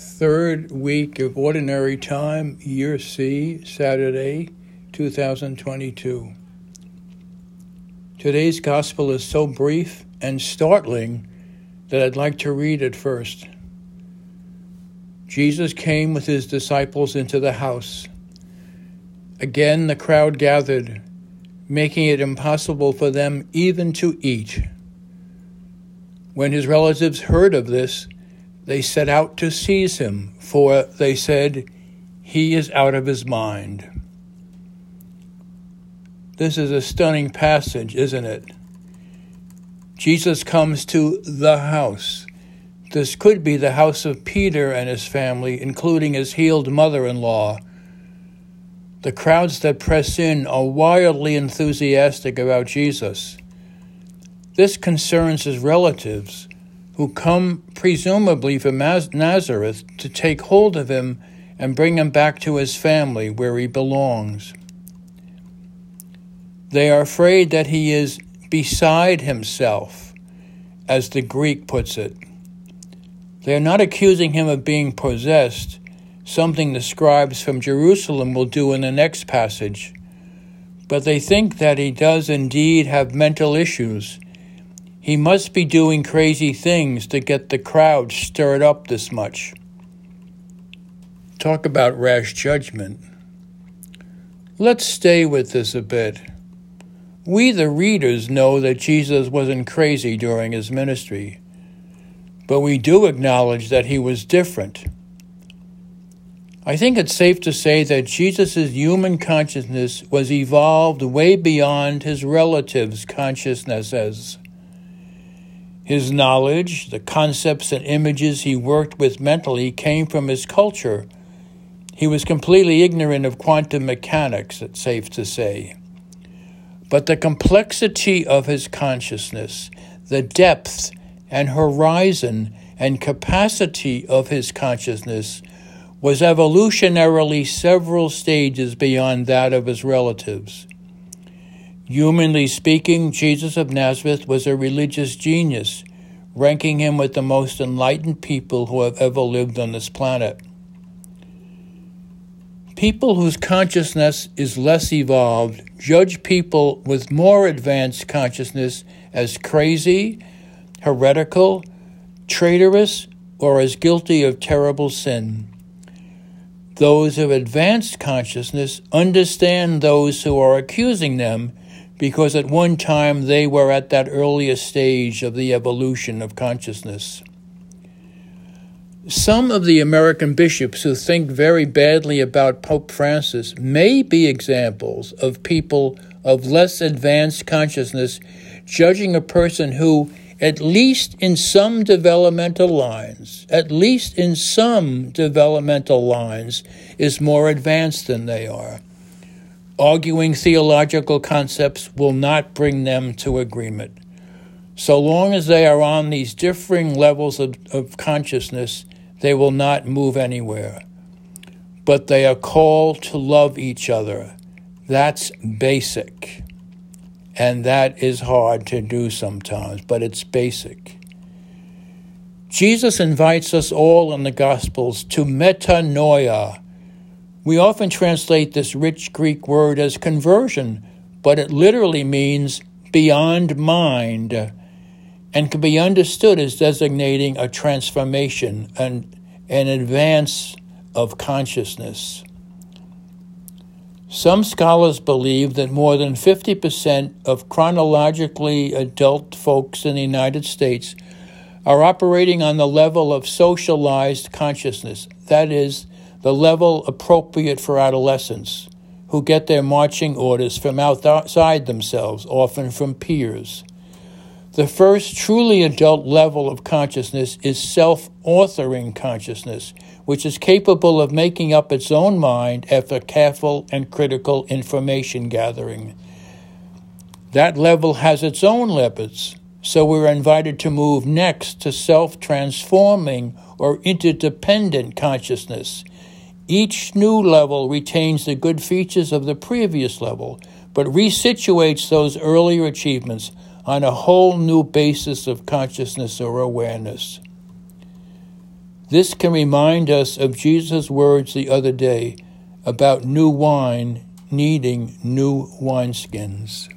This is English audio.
Third week of Ordinary Time, Year C, Saturday, 2022. Today's Gospel is so brief and startling that I'd like to read it first. Jesus came with his disciples into the house. Again the crowd gathered, making it impossible for them even to eat. When his relatives heard of this, they set out to seize him, for they said, "He is out of his mind." This is a stunning passage, isn't it? Jesus comes to the house. This could be the house of Peter and his family, including his healed mother-in-law. The crowds that press in are wildly enthusiastic about Jesus. This concerns his relatives, who come presumably from Nazareth to take hold of him and bring him back to his family where he belongs. They are afraid that he is beside himself, as the Greek puts it. They are not accusing him of being possessed, something the scribes from Jerusalem will do in the next passage, but they think that he does indeed have mental issues. He must be doing crazy things to get the crowd stirred up this much. Talk about rash judgment. Let's stay with this a bit. We, the readers, know that Jesus wasn't crazy during his ministry, but we do acknowledge that he was different. I think it's safe to say that Jesus' human consciousness was evolved way beyond his relatives' consciousnesses. His knowledge, the concepts and images he worked with mentally came from his culture. He was completely ignorant of quantum mechanics, it's safe to say. But the complexity of his consciousness, the depth and horizon and capacity of his consciousness was evolutionarily several stages beyond that of his relatives. Humanly speaking, Jesus of Nazareth was a religious genius, ranking him with the most enlightened people who have ever lived on this planet. People whose consciousness is less evolved judge people with more advanced consciousness as crazy, heretical, traitorous, or as guilty of terrible sin. Those of advanced consciousness understand those who are accusing them because at one time they were at that earlier stage of the evolution of consciousness. Some of the American bishops who think very badly about Pope Francis may be examples of people of less advanced consciousness judging a person who, at least in some developmental lines, is more advanced than they are. Arguing theological concepts will not bring them to agreement. So long as they are on these differing levels of consciousness, they will not move anywhere. But they are called to love each other. That's basic. And that is hard to do sometimes, but it's basic. Jesus invites us all in the Gospels to metanoia. We often translate this rich Greek word as conversion, but it literally means beyond mind, and can be understood as designating a transformation and an advance of consciousness. Some scholars believe that more than 50% of chronologically adult folks in the United States are operating on the level of socialized consciousness, that is, the level appropriate for adolescents, who get their marching orders from outside themselves, often from peers. The first truly adult level of consciousness is self-authoring consciousness, which is capable of making up its own mind after careful and critical information gathering. That level has its own limits, so we're invited to move next to self-transforming or interdependent consciousness. Each new level retains the good features of the previous level, but resituates those earlier achievements on a whole new basis of consciousness or awareness. This can remind us of Jesus' words the other day about new wine needing new wineskins.